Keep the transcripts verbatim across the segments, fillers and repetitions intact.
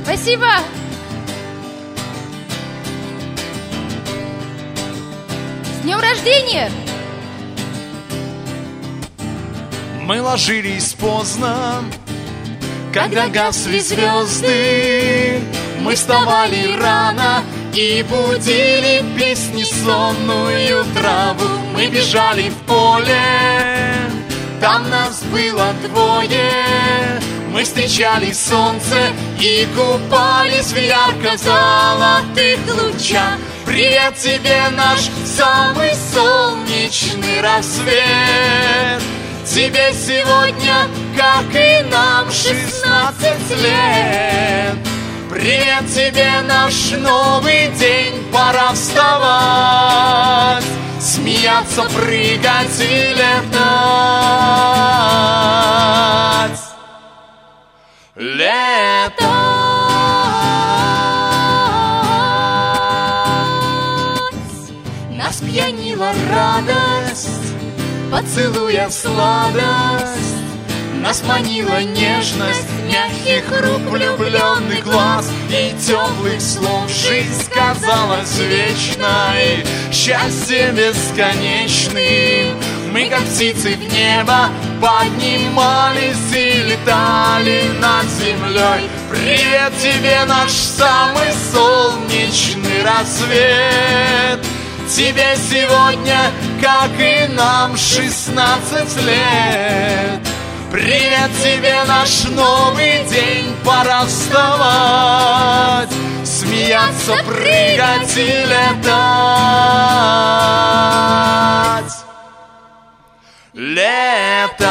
Спасибо! С днем рождения! Мы ложились поздно, когда гасли звезды. Мы вставали рано и будили песни сонную траву. Мы бежали в поле, там нас было двое. Мы встречали солнце и купались в ярко-золотых лучах. Привет тебе, наш самый солнечный рассвет. Тебе сегодня, как и нам, шестнадцать лет. Привет тебе, наш новый день, пора вставать, смеяться, прыгать и летать. Летать. Нас пьянила радость, поцелуя сладость. Нас манила нежность мягких рук, влюбленных глаз и теплых слов. Жизнь казалась вечной, счастье бесконечным. Мы, как птицы, в небо поднимались и летали над землей. Привет тебе, наш самый солнечный рассвет. Тебе сегодня, как и нам, шестнадцать лет. Привет тебе, наш новый день, пора вставать, смеяться, прыгать и летать. Летать.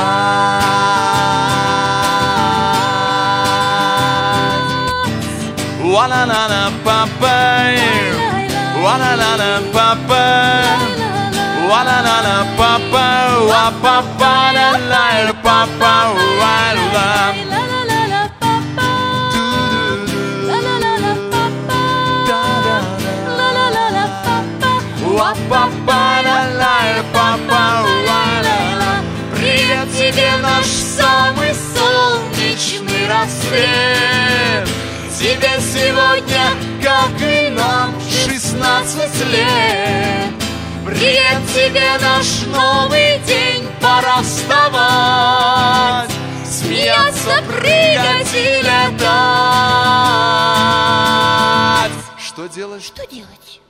Ва-ла-ла-ла-па-па, ва-ла-ла-ла-па-па, ва-ла-ла-ла-па-па, ва-па-па-ла-ла-ла-па-па, ва-ла. Привет тебе, наш самый солнечный рассвет. Тебе сегодня, как и нам, шестнадцать лет. Привет тебе, наш новый день, пора вставать, смеяться, прыгать и летать. Что делать? Что делать?